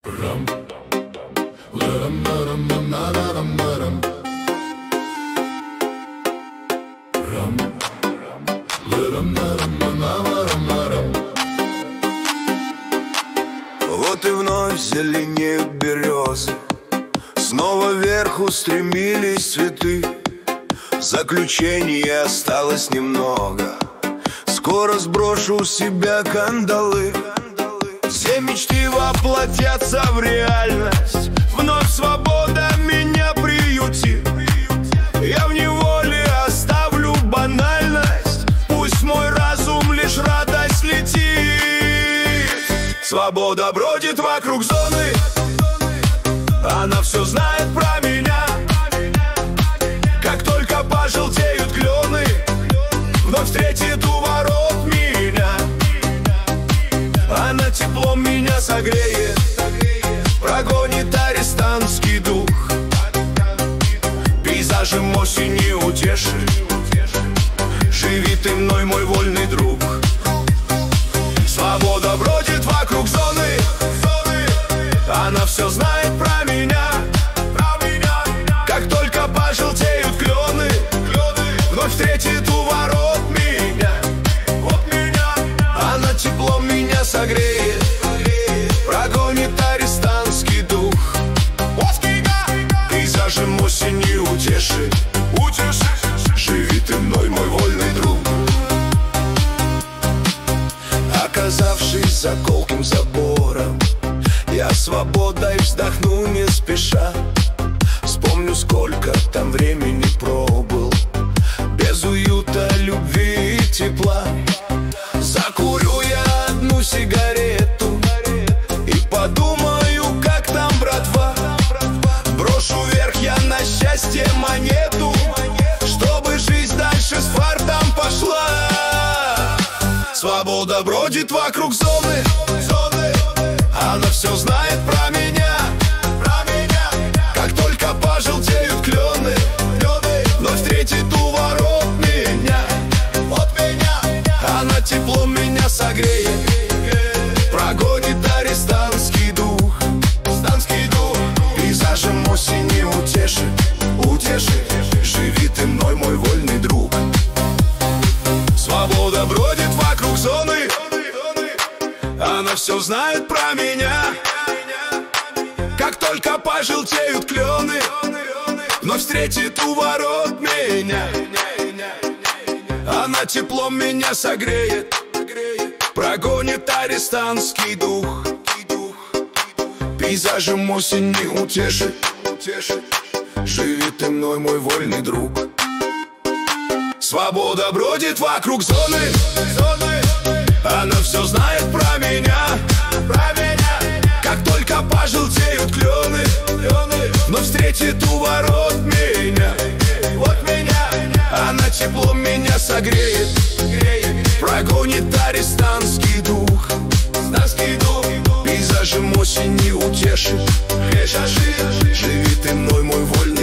Вот и вновь зеленеют березы, снова вверх устремились цветы. Заключений осталось немного, скоро сброшу с себя кандалы. Все мечты воплотятся в реальность, вновь свобода меня приютит. Я в неволе оставлю банальность, пусть мой разум лишь радость летит. Свобода бродит вокруг зоны, она все знает про меня. Как только пожелтеют клены, вновь встретит у ворот меня. Она теплом меня согреет, прогонит арестантский дух. Пейзажем осени утешит, живи ты мной, мой вольный друг. Свобода бродит вокруг зоны, она все знает про меня. Как только пожелтеют клены, вновь встретит у ворот меня. Она теплом меня согреет, прогонит арестантский дух. Пейзажем осени утешит, живи ты мной, мой вольный друг. Оказавшись за колким забором, я свободой вздохну не спеша. Вспомню, сколько там времени пробыл, без уюта, любви и тепла. Закурю я одну сигарету и подумаю, как там братва. Брошу вверх я на счастье монету, чтобы жизнь дальше с фартом пошла. Свобода бродит вокруг зоны, она все знает про меня. Как только пожелтеют клены, вновь встретит у ворот меня. Она теплом меня согреет, прогонит арестантский дух. Пейзажем осени утешит, живи ты мной, мой вольный друг. Свобода бродит вокруг зоны, она все знает про меня. Как только пожелтеют клены, вновь встретит у ворот меня. Она теплом меня согреет, прогонит арестантский дух. Пейзажем осени утешит, живи ты мной, мой вольный друг. Свобода бродит вокруг зоны, она все знает про меня. Как только пожелтеют клены, вновь встретит у ворот меня. Она теплом меня согреет, прогонит арестантский дух. Пейзажем осени утешит, живи ты мной, мой вольный